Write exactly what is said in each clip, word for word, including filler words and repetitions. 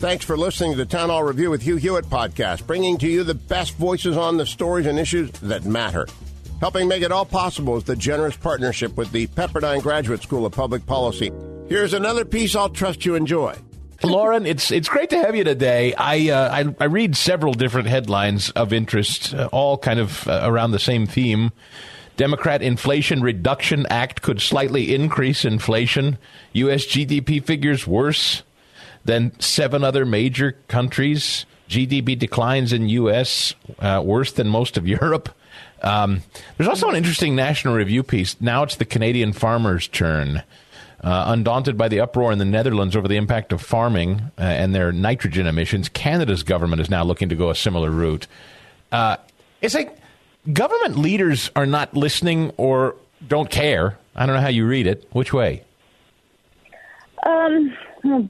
Thanks for listening to the Town Hall Review with Hugh Hewitt podcast, bringing to you the best voices on the stories and issues that matter. Helping make it all possible is the generous partnership with the Pepperdine Graduate School of Public Policy. Here's another piece I'll trust you enjoy. Lauren, it's it's great to have you today. I uh, I, I read several different headlines of interest, uh, all kind of uh, around the same theme. Democrat Inflation Reduction Act could slightly increase inflation. U S G D P figures worse than seven other major countries. G D P declines in U S uh, worse than most of Europe. Um, there's also an interesting National Review piece. Now it's the Canadian farmers' turn. Uh, undaunted by the uproar in the Netherlands over the impact of farming uh, and their nitrogen emissions, Canada's government is now looking to go a similar route. Uh, it's like government leaders are not listening or don't care. I don't know how you read it. Which way? Um,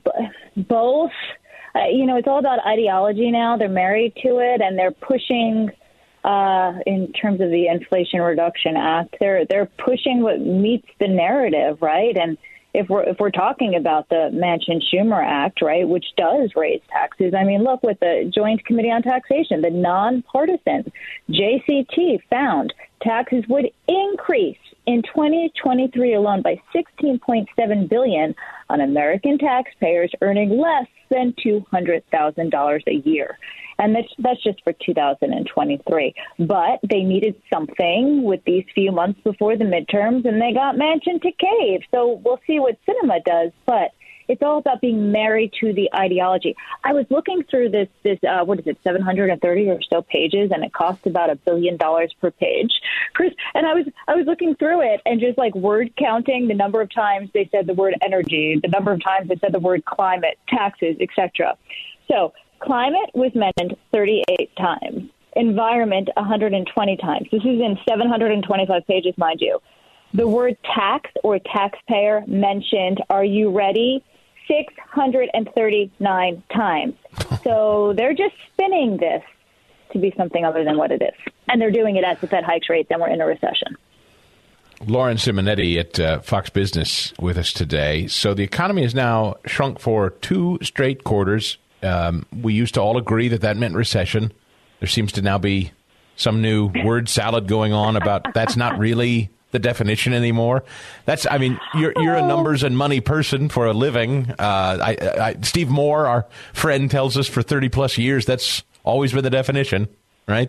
both. Uh, you know, it's all about ideology now. They're married to it, and they're pushing. Uh, in terms of the Inflation Reduction Act, they're they're pushing what meets the narrative, right? And if we're if we're talking about the Manchin-Schumer Act, right, which does raise taxes, I mean, look, with the Joint Committee on Taxation, the nonpartisan J C T found taxes would increase in twenty twenty-three alone by sixteen point seven billion dollars on American taxpayers earning less than two hundred thousand dollars a year. And that's, that's just for two thousand twenty-three. But they needed something with these few months before the midterms, and they got Manchin to cave. So we'll see what Sinema does. But it's all about being married to the ideology. I was looking through this, this uh, what is it, seven hundred thirty or so pages, and it costs about a billion dollars per page, Chris. And I was I was looking through it and just like word counting the number of times they said the word energy, the number of times they said the word climate, taxes, et cetera. So climate was mentioned thirty-eight times. Environment, one hundred twenty times. This is in seven hundred twenty-five pages, mind you. The word tax or taxpayer mentioned, are you ready? six hundred thirty-nine times. So they're just spinning this to be something other than what it is. And they're doing it as the Fed hikes rates and we're in a recession. Lauren Simonetti at uh, Fox Business with us today. So the economy has now shrunk for two straight quarters. Um, we used to all agree that that meant recession. There seems to now be some new word salad going on about that's not really the definition anymore. That's, I mean, you're you're a numbers and money person for a living. Uh, I, I, Steve Moore, our friend, tells us for thirty plus years that's always been the definition, right?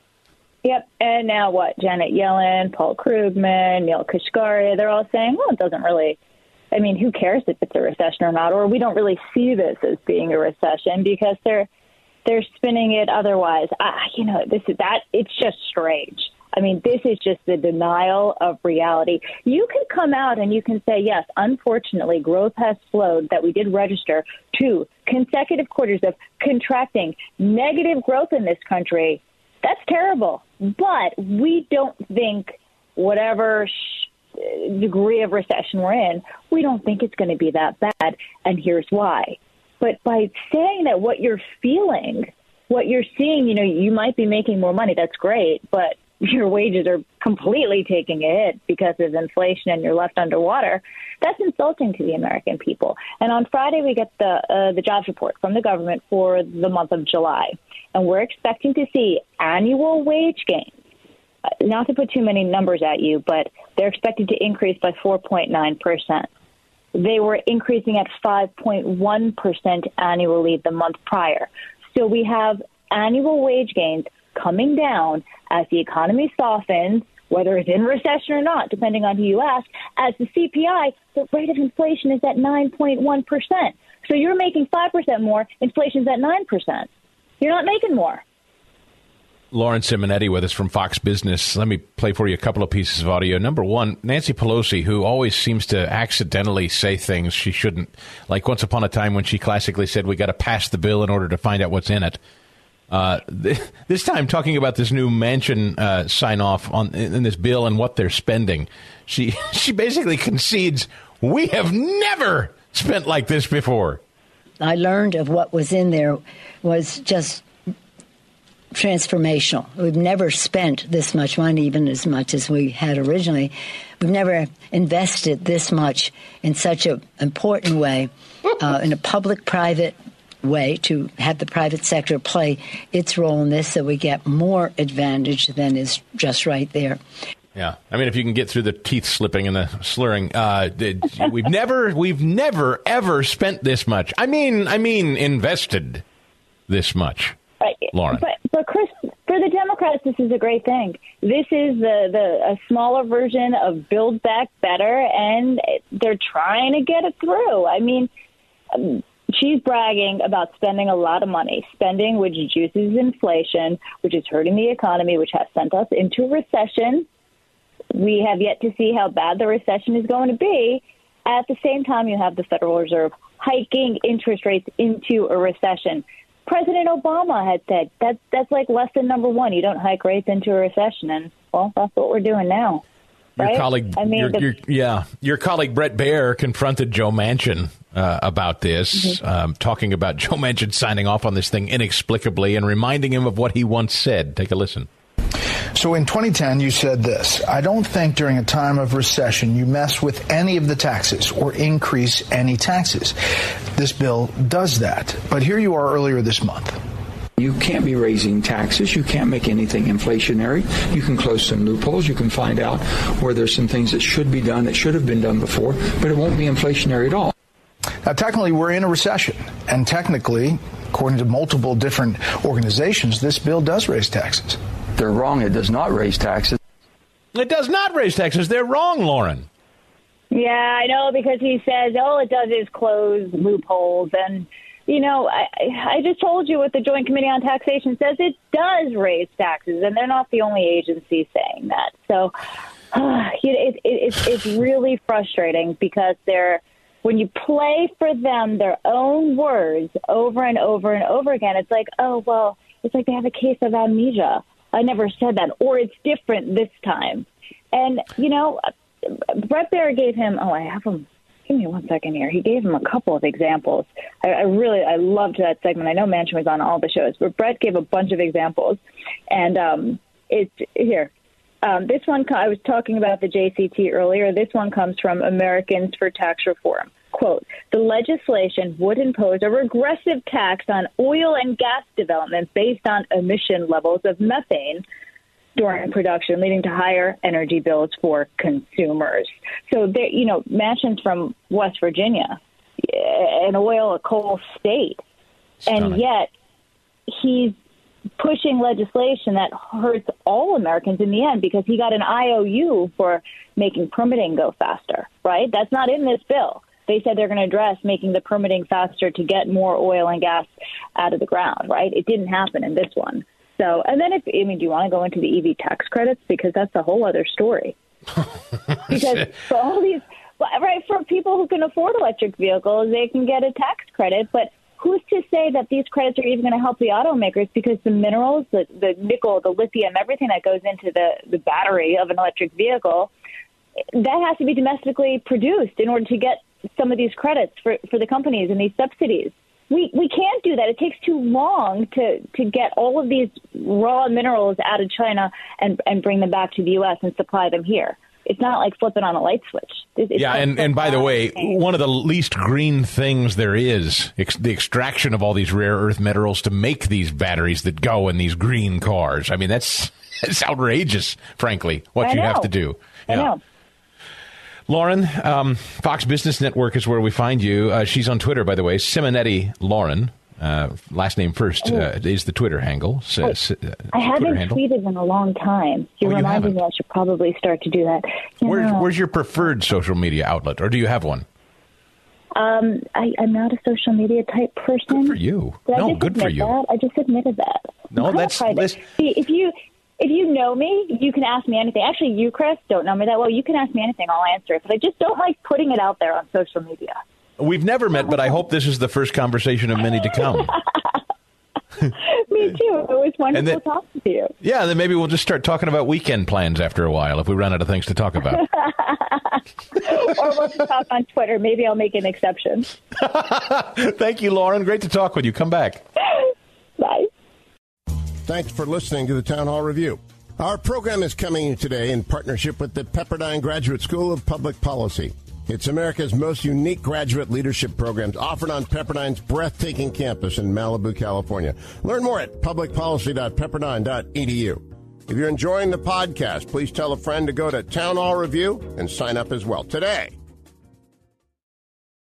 Yep. And now what? Janet Yellen, Paul Krugman, Neil Kashkari, they're all saying, well, it doesn't really. I mean, who cares if it's a recession or not? Or we don't really see this as being a recession because they're they're spinning it otherwise. I, you know, this is that. It's just strange. I mean, this is just the denial of reality. You can come out and you can say, yes, unfortunately, growth has slowed, that we did register two consecutive quarters of contracting negative growth in this country. That's terrible. But we don't think whatever sh- degree of recession we're in, we don't think it's going to be that bad. And here's why. But by saying that what you're feeling, what you're seeing, you know, you might be making more money. That's great. But your wages are completely taking a hit because of inflation and you're left underwater. That's insulting to the American people. And on Friday, we get the uh, the jobs report from the government for the month of July. And we're expecting to see annual wage gains. Uh, not to put too many numbers at you, but they're expected to increase by four point nine percent. They were increasing at five point one percent annually the month prior. So we have annual wage gains coming down as the economy softens, whether it's in recession or not, depending on who you ask. As the C P I, the rate of inflation is at nine point one percent. So you're making five percent more, inflation's at nine percent. You're not making more. Lauren Simonetti with us from Fox Business. Let me play for you a couple of pieces of audio. Number one, Nancy Pelosi, who always seems to accidentally say things she shouldn't. Like once upon a time when she classically said, we got to pass the bill in order to find out what's in it. Uh, th- this time, talking about this new Manchin uh, sign-off on in, in this bill and what they're spending, she she basically concedes we have never spent like this before. I learned of what was in there was just transformational. We've never spent this much money, even as much as we had originally. We've never invested this much in such an important way uh, in a public-private way to have the private sector play its role in this so we get more advantage than is just right there. Yeah, I mean, if you can get through the teeth slipping and the slurring, uh, we've never, we've never, ever spent this much. I mean, I mean, invested this much, right. Lauren. But, but Chris, for the Democrats, this is a great thing. This is the, the a smaller version of Build Back Better, and they're trying to get it through. I mean, um, she's bragging about spending a lot of money, spending which juices inflation, which is hurting the economy, which has sent us into a recession. We have yet to see how bad the recession is going to be. At the same time, you have the Federal Reserve hiking interest rates into a recession. President Obama had said that that's like lesson number one. You don't hike rates into a recession. And, well, that's what we're doing now. Your right? colleague, I mean, your, the, your, yeah, your colleague Bret Baier confronted Joe Manchin uh, about this, mm-hmm. um, talking about Joe Manchin signing off on this thing inexplicably and reminding him of what he once said. Take a listen. So in twenty ten, you said this: I don't think during a time of recession you mess with any of the taxes or increase any taxes. This bill does that. But here you are earlier this month. You can't be raising taxes. You can't make anything inflationary. You can close some loopholes. You can find out where there's some things that should be done that should have been done before, but it won't be inflationary at all. Now, technically, we're in a recession. And technically, according to multiple different organizations, this bill does raise taxes. They're wrong. It does not raise taxes. It does not raise taxes. They're wrong, Lauren. Yeah, I know, because he says, all it does is close loopholes. And, you know, I, I just told you what the Joint Committee on Taxation says. It does raise taxes, and they're not the only agency saying that. So uh, it, it, it's, it's really frustrating because they're, when you play for them their own words over and over and over again, it's like, oh, well, it's like they have a case of amnesia. I never said that, or it's different this time. And, you know, Bret Baier gave him, oh, I have him. Give me one second here. He gave him a couple of examples. I, I really, I loved that segment. I know Manchin was on all the shows, but Bret gave a bunch of examples. And um, it's here. Um, this one, I was talking about the J C T earlier. This one comes from Americans for Tax Reform. Quote, the legislation would impose a regressive tax on oil and gas development based on emission levels of methane during production, leading to higher energy bills for consumers. So, there, you know, Manchin's from West Virginia, an oil, a coal state, Stunning. And yet he's pushing legislation that hurts all Americans in the end because he got an I O U for making permitting go faster, right? That's not in this bill. They said they're going to address making the permitting faster to get more oil and gas out of the ground, right? It didn't happen in this one. So, and then if, I mean, do you want to go into the E V tax credits? Because that's a whole other story. Because for all these, right, for people who can afford electric vehicles, they can get a tax credit. But who's to say that these credits are even going to help the automakers? Because the minerals, the, the nickel, the lithium, everything that goes into the, the battery of an electric vehicle, that has to be domestically produced in order to get some of these credits for, for the companies and these subsidies. We we can't do that. It takes too long to, to get all of these raw minerals out of China and, and bring them back to the U S and supply them here. It's not like flipping on a light switch. It's yeah, and, and by the way, one of the least green things there is, ex- the extraction of all these rare earth minerals to make these batteries that go in these green cars. I mean, that's, that's outrageous, frankly, what I you know. have to do. I yeah. know. Lauren, um, Fox Business Network is where we find you. Uh, she's on Twitter, by the way. Simonetti Lauren, uh, last name first, uh, is the Twitter handle. So, oh, uh, I haven't handle. tweeted in a long time. You oh, reminded you me I should probably start to do that. You Where's, know, where's your preferred social media outlet, or do you have one? Um, I, I'm not a social media type person. Good for you. Did no, I just good for you. That? I just admitted that. No, that's... See, if you... If you know me, you can ask me anything. Actually, you, Chris, don't know me that well. You can ask me anything. I'll answer it. But I just don't like putting it out there on social media. We've never met, but I hope this is the first conversation of many to come. Me too. It was wonderful then, talking to you. Yeah, then maybe we'll just start talking about weekend plans after a while if we run out of things to talk about. Or we'll just talk on Twitter. Maybe I'll make an exception. Thank you, Lauren. Great to talk with you. Come back. Bye. Thanks for listening to the Town Hall Review. Our program is coming today in partnership with the Pepperdine Graduate School of Public Policy. It's America's most unique graduate leadership programs offered on Pepperdine's breathtaking campus in Malibu, California. Learn more at public policy dot pepperdine dot e d u. If you're enjoying the podcast, please tell a friend to go to Town Hall Review and sign up as well today.